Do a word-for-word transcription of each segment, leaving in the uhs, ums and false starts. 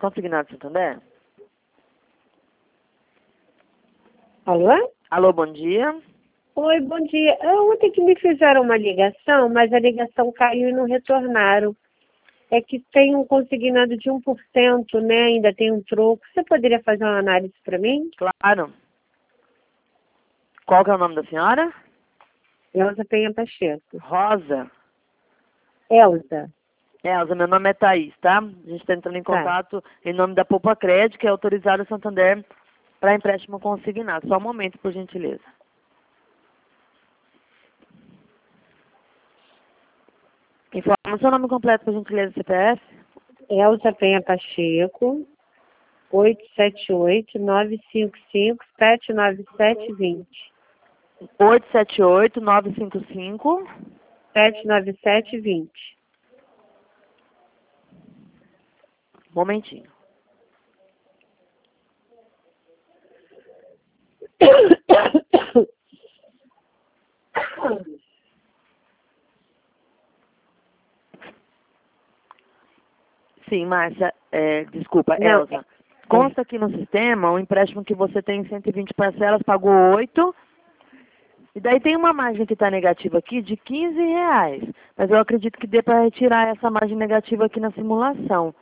Consignado Santander? Alô? Alô, bom dia. Oi, bom dia. Ah, Ontem que me fizeram uma ligação, mas a ligação caiu e não retornaram. É que tem um consignado de um por cento, né? Ainda tem um troco. Você poderia fazer uma análise para mim? Claro. Qual que é o nome da senhora? Elza Penha Pacheco. Rosa. Elza. Elza, meu nome é Thaís, tá? A gente está entrando em Tá. contato em nome da Poupa Crédito, que é autorizado Santander para empréstimo consignado. Só um momento, por gentileza. Informa o seu nome completo, por gentileza, C P F. Elza Penha Pacheco. oito sete oito, nove cinco cinco, sete nove sete, dois zero. oito sete oito, nove cinco cinco. sete nove sete, dois zero. Momentinho. Sim, Márcia, é, desculpa, Não, Elza. Consta aqui no sistema o empréstimo que você tem em cento e vinte parcelas, pagou oito. E daí tem uma margem que está negativa aqui de quinze reais. Mas eu acredito que dê para retirar essa margem negativa aqui na simulação.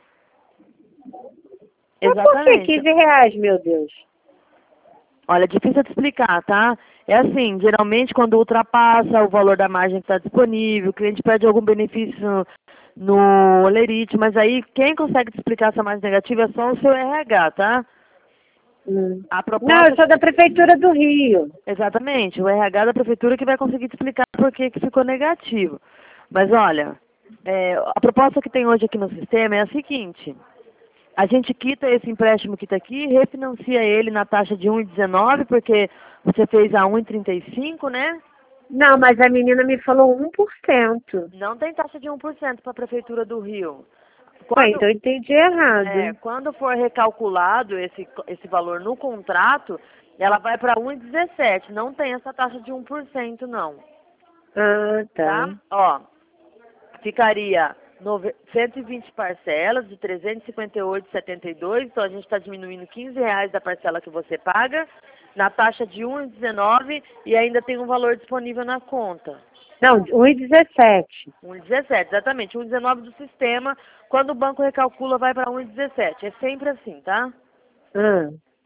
mas por que Exatamente. quinze reais, meu Deus? Olha, é difícil de explicar, tá? É assim, geralmente quando ultrapassa o valor da margem que está disponível, o cliente perde algum benefício no Olerite, mas aí quem consegue te explicar essa margem negativa é só o seu R H, tá? Hum. A Não, eu proposta... sou da Prefeitura do Rio. Exatamente, o R H da prefeitura que vai conseguir te explicar por que que ficou negativo. Mas olha, é, a proposta que tem hoje aqui no sistema é a seguinte: a gente quita esse empréstimo que está aqui, refinancia ele na taxa de um vírgula dezenove, porque você fez a um vírgula trinta e cinco, né? Não, mas a menina me falou um por cento. Não tem taxa de um por cento para a prefeitura do Rio. Ué, Quando, então eu entendi errado. é, quando for recalculado esse, esse valor no contrato, ela vai para um vírgula dezessete. Não tem essa taxa de um por cento, não. Ah, tá. Tá? Ó, ficaria nove- cento e vinte parcelas de trezentos e cinquenta e oito reais e setenta e dois centavos. Então a gente está diminuindo quinze reais da parcela que você paga, na taxa de um vírgula dezenove, e ainda tem um valor disponível na conta. Não, um vírgula dezessete. um vírgula dezessete, exatamente. um vírgula dezenove do sistema. Quando o banco recalcula, vai para um vírgula dezessete. É sempre assim, tá? Ah,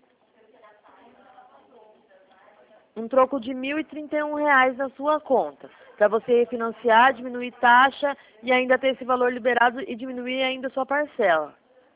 Um troco de mil e trinta e um reais na sua conta, para você refinanciar, diminuir taxa e ainda ter esse valor liberado e diminuir ainda a sua parcela.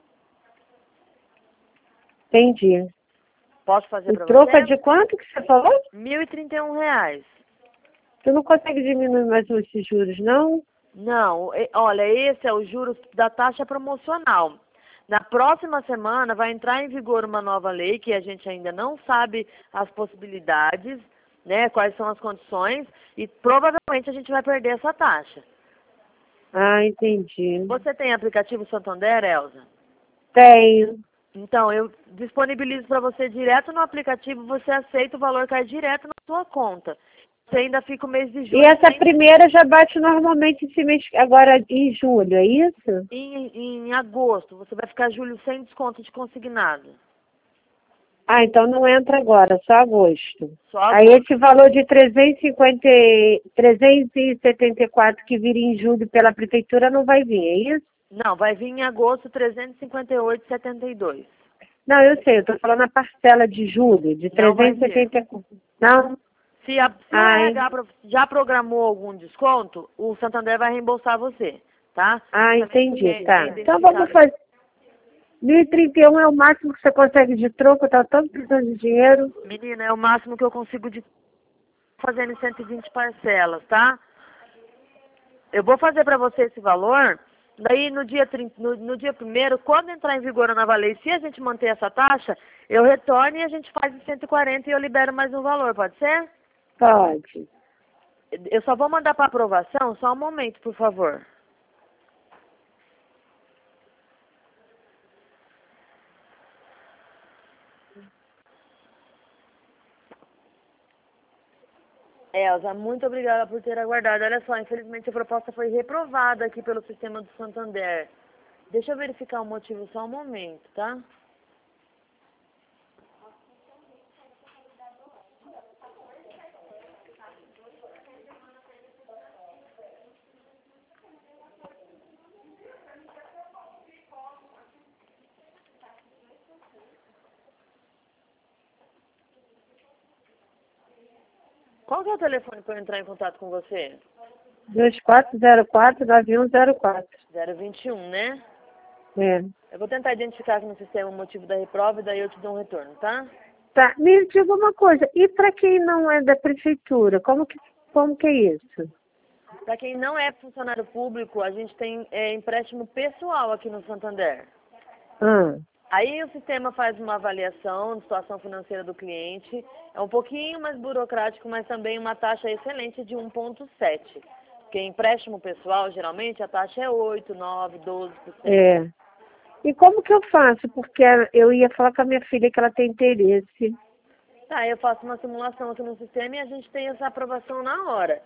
entendi. Posso fazer O para troco é você? de quanto que você falou? mil e trinta e um reais. Tu não consegue diminuir mais esses juros, não? Não, e- olha, esse é o juros da taxa promocional. Na próxima semana vai entrar em vigor uma nova lei que a gente ainda não sabe as possibilidades, né, quais são as condições, e provavelmente a gente vai perder essa taxa. Ah, entendi. Você tem aplicativo Santander, Elza? Tenho. Então, eu disponibilizo para você direto no aplicativo, você aceita o valor, cai direto na sua conta. Você ainda fica o mês de E julho essa sem... primeira já bate normalmente esse mês, agora em julho, é isso? em, em agosto. Você vai ficar julho sem desconto de consignado. Ah, então não entra agora, só agosto. Só Aí agosto. esse valor de trezentos e cinquenta, e- trezentos e setenta e quatro que vira em julho pela prefeitura não vai vir, é isso? Não, vai vir em agosto trezentos e cinquenta e oito reais e setenta e dois centavos. Não, eu sei, eu estou falando a parcela de julho, de Não vai trezentos e vir. setenta e quatro. Não? Se, a, se o Ai, R H pro- já programou algum desconto, o Santander vai reembolsar você, tá? ah, Justamente porque entendi, tá. é Então vamos identificado. fazer. mil e trinta e um é o máximo que você consegue de troco, tá todo precisando de dinheiro. Menina, é o máximo que eu consigo de fazendo em cento e vinte parcelas, tá? Eu vou fazer para você esse valor, daí no dia, trinta, no, no dia primeiro, quando entrar em vigor a nova lei, se a gente manter essa taxa, eu retorno e a gente faz em cento e quarenta e eu libero mais um valor, pode ser? Pode. Eu só vou mandar para aprovação, só um momento, por favor. Elza, muito obrigada por ter aguardado. Olha só, infelizmente a proposta foi reprovada aqui pelo sistema do Santander. Deixa eu verificar o motivo só um momento, tá? Qual que é o telefone para eu entrar em contato com você? dois quatro zero quatro nove um zero quatro. zero vinte e um, né? É. Eu vou tentar identificar aqui no sistema o motivo da reprova e daí eu te dou um retorno, tá? Tá, me diga uma coisa, e para quem não é da prefeitura, como que, como que é isso? Para quem não é funcionário público, a gente tem é, empréstimo pessoal aqui no Santander. Ah, Aí o sistema faz uma avaliação da situação financeira do cliente. É um pouquinho mais burocrático, mas também uma taxa excelente de um vírgula sete. Porque empréstimo pessoal, geralmente, a taxa é oito, nove, doze por cento. é. E como que eu faço? Porque eu ia falar com a minha filha que ela tem interesse. Tá, eu faço uma simulação aqui no sistema e a gente tem essa aprovação na hora.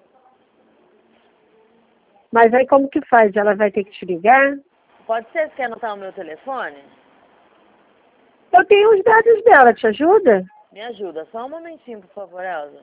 Mas aí como que faz? Ela vai ter que te ligar? Pode ser, você quer anotar o meu telefone? Eu tenho os dados dela, te ajuda? Me ajuda, só um momentinho, por favor, Elza.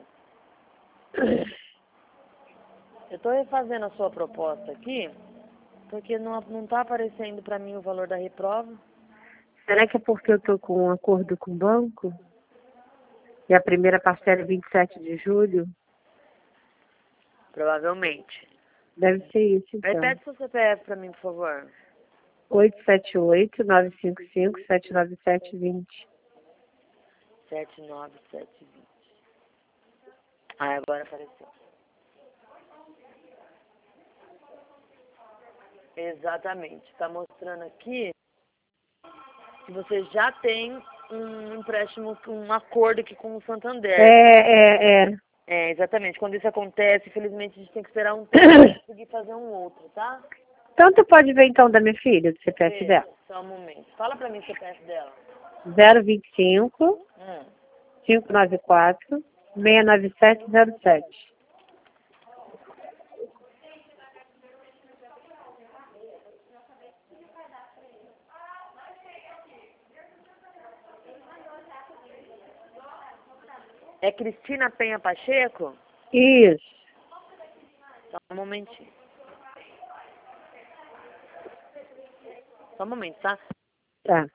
Eu estou refazendo a sua proposta aqui, porque não, não tá aparecendo para mim o valor da reprova. Será que é porque eu tô com um acordo com o banco? E a primeira parcela é vinte e sete de julho? Provavelmente. Deve ser isso, então. Repete seu C P F para mim, por favor. oito sete oito, nove cinco cinco, sete nove sete, vinte. sete nove sete vinte. Ah, agora apareceu. Exatamente. Está mostrando aqui que você já tem um empréstimo, um acordo aqui com o Santander. É, é, é. É, exatamente. Quando isso acontece, infelizmente, a gente tem que esperar um tempo para conseguir fazer um outro, tá? Então tu pode ver então da minha filha, do C P F Veja, dela. só um momento. Fala para mim o C P F dela. zero vinte e cinco, Hum. cinco nove quatro, seis nove sete zero sete. É Cristina Penha Pacheco? Isso. Só um momentinho. Só um momento, tá? Tá.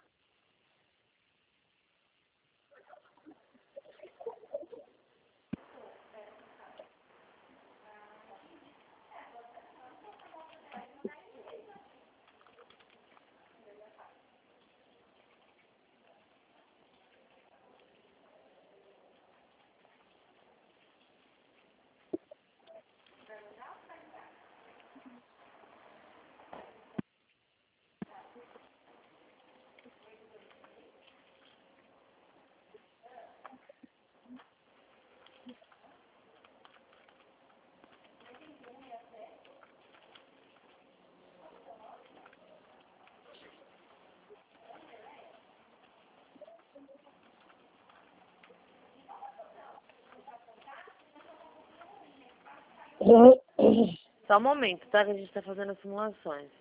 Só um momento, tá? Que a gente está fazendo as simulações.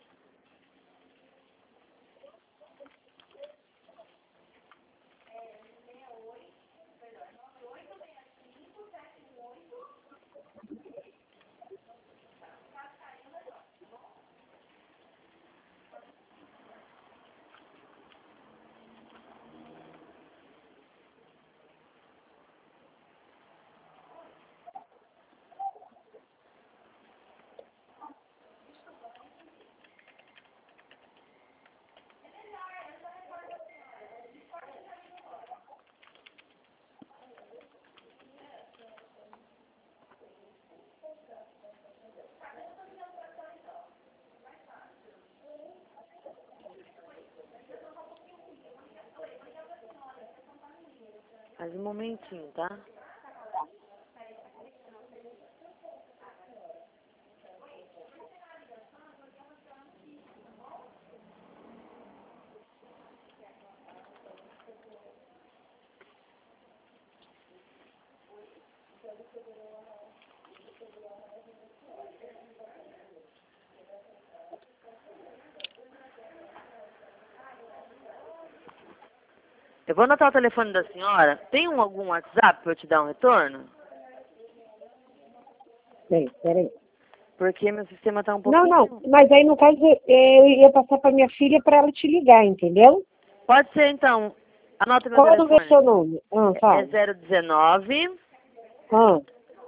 Mais um momentinho, tá? Eu vou anotar o telefone da senhora. Tem um, algum WhatsApp para eu te dar um retorno? Bem, peraí. Porque meu sistema tá um Não, pouquinho... não, mas aí no caso eu ia passar para minha filha para ela te ligar, entendeu? Pode ser, então. Anota meu Qual é o telefone. seu nome? Ah, É fala. zero dezenove... Ah.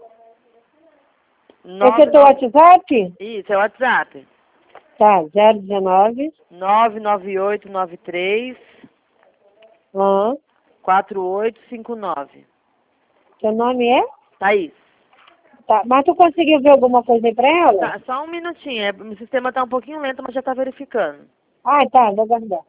Esse é nove teu nove... WhatsApp? Isso, é o WhatsApp. Tá, zero dezenove. nove nove oito nove três Ah. quatro oito cinco nove. Seu nome é? Thaís. Tá, mas tu conseguiu ver alguma coisa aí pra ela? Tá, só um minutinho. É, o sistema tá um pouquinho lento, mas já tá verificando. Ah, tá, vou guardar.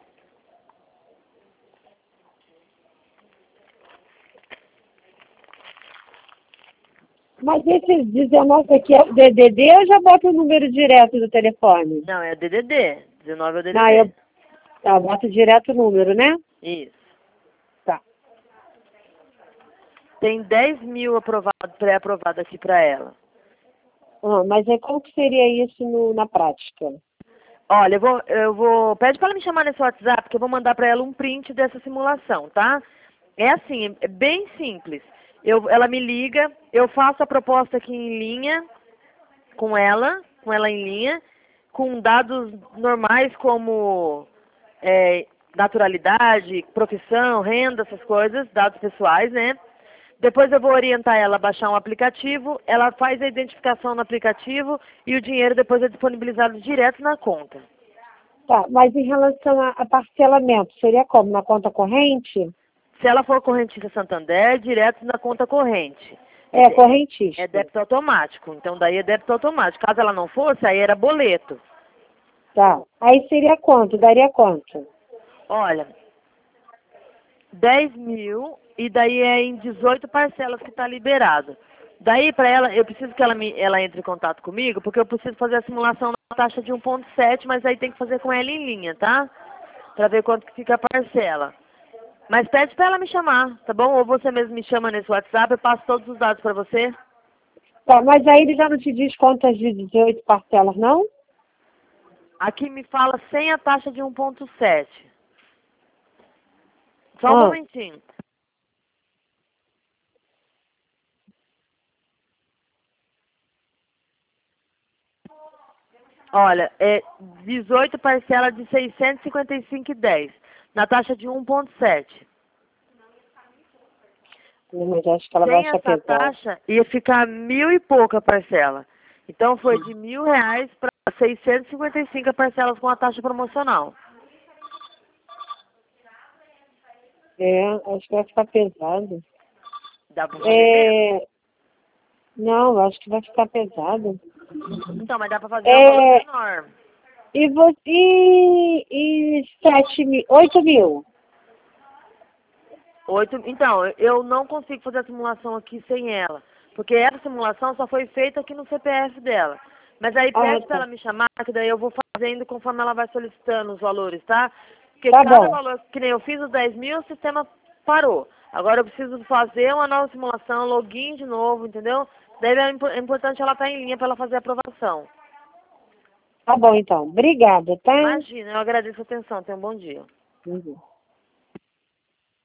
Mas esse dezenove aqui é o D D D ou já bota o número direto do telefone? Não, é o D D D. dezenove é o D D D. Não, eu... Tá, bota direto o número, né? Isso. Tá. Tem dez mil aprovado, pré-aprovado aqui pra ela. Ah, mas aí como que seria isso no, na prática? Olha, eu vou, eu vou... Pede pra ela me chamar nesse WhatsApp, que eu vou mandar pra ela um print dessa simulação, tá? É assim, é bem simples. Eu, ela me liga, eu faço a proposta aqui em linha com ela, com ela em linha, com dados normais como é, naturalidade, profissão, renda, essas coisas, dados pessoais, né? Depois eu vou orientar ela a baixar um aplicativo, ela faz a identificação no aplicativo e o dinheiro depois é disponibilizado direto na conta. Tá, mas em relação a, a parcelamento, seria como? Na conta corrente? Se ela for correntista Santander, é direto na conta corrente. É, É, correntista. é débito automático, então daí é débito automático. Caso ela não fosse, aí era boleto. Tá. Aí seria quanto? Daria quanto? Olha, dez mil e daí é em dezoito parcelas que está liberado. Daí para ela, eu preciso que ela, me, ela entre em contato comigo, porque eu preciso fazer a simulação na taxa de um ponto sete, mas aí tem que fazer com ela em linha, tá? Para ver quanto que fica a parcela. Mas pede para ela me chamar, tá bom? Ou você mesmo me chama nesse WhatsApp, eu passo todos os dados para você. Tá, mas aí ele já não te diz quantas de dezoito parcelas, não? Aqui me fala sem a taxa de um ponto sete. Só um Ah. momentinho. Olha, é dezoito parcelas de seiscentos e cinquenta e cinco reais e dez centavos, na taxa de um ponto sete. Mas acho que ela vai Sem achar essa pesado. taxa, ia ficar mil e pouca parcela. Então foi de mil reais para seiscentos e cinquenta e cinco parcelas com a taxa promocional. É, acho que vai ficar pesado. Dá para fazer menos? É... Não, acho que vai ficar pesado. Então, mas dá para fazer um valor É... menor. E você... E, e sete mil... Oito mil? Oito, então, eu não consigo fazer a simulação aqui sem ela. Porque essa simulação só foi feita aqui no C P F dela. Mas aí Ah, pede tá. para ela me chamar, que daí eu vou fazendo conforme ela vai solicitando os valores, tá? Porque Tá cada bom. valor, que nem eu fiz os dez mil, o sistema parou. Agora eu preciso fazer uma nova simulação, login de novo, entendeu? Daí é impo- é importante ela estar em linha para ela fazer a aprovação. Tá bom, então. Obrigada, tá? Imagina, eu agradeço a atenção. Tenha um bom dia. Uhum.